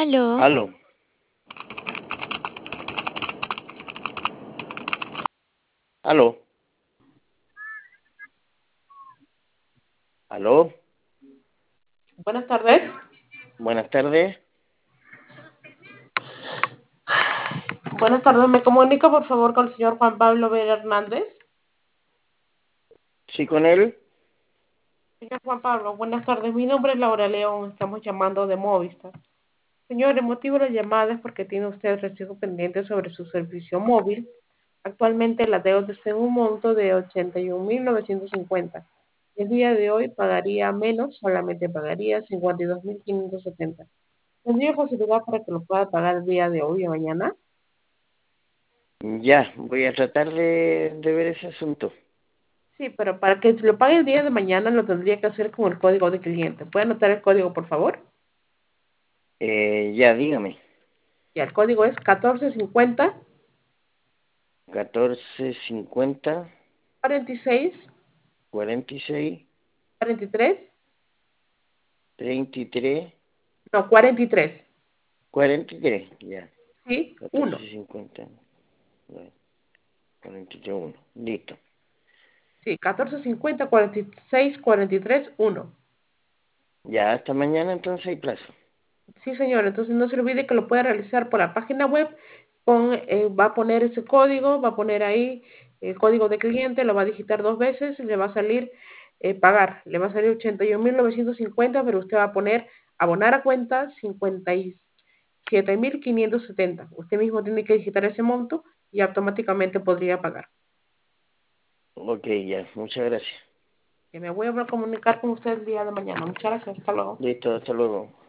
Aló, Aló, aló, aló, Buenas tardes. buenas tardes. Buenas tardes. Me comunico, por favor, con el señor Juan Pablo Vera Hernández. Sí, con él. Señor Juan Pablo, buenas tardes. Mi nombre es Laura León. Estamos llamando de Movistar. Señor, el motivo de la llamada es porque tiene usted recibo pendiente sobre su servicio móvil. Actualmente la deuda está en un monto de 81.950. El día de hoy pagaría menos, solamente pagaría 52.570. ¿Tendría posibilidad para que lo pueda pagar el día de hoy o mañana? Ya, voy a tratar de ver ese asunto. Sí, pero para que lo pague el día de mañana lo tendría que hacer con el código de cliente. ¿Puede anotar el código, por favor? Ya, dígame. Ya, el código es 1450 1450 46 46 43, 33 no, 43. 43. Ya, Sí, catorce 1. cincuenta 43 1. Listo. Sí, 1450 46 43 1. Ya, hasta mañana entonces hay plazo. Sí, señor. Entonces no se olvide que lo puede realizar por la página web. Va a poner ese código, va a poner ahí el código de cliente, lo va a digitar 2 veces y le va a salir pagar. Le va a salir 81.950, pero usted va a poner abonar a cuenta 57.570. Usted mismo tiene que digitar ese monto y automáticamente podría pagar. Ok, ya, muchas gracias. Que me voy a comunicar con usted el día de mañana. Muchas gracias. Hasta luego. Listo, hasta luego.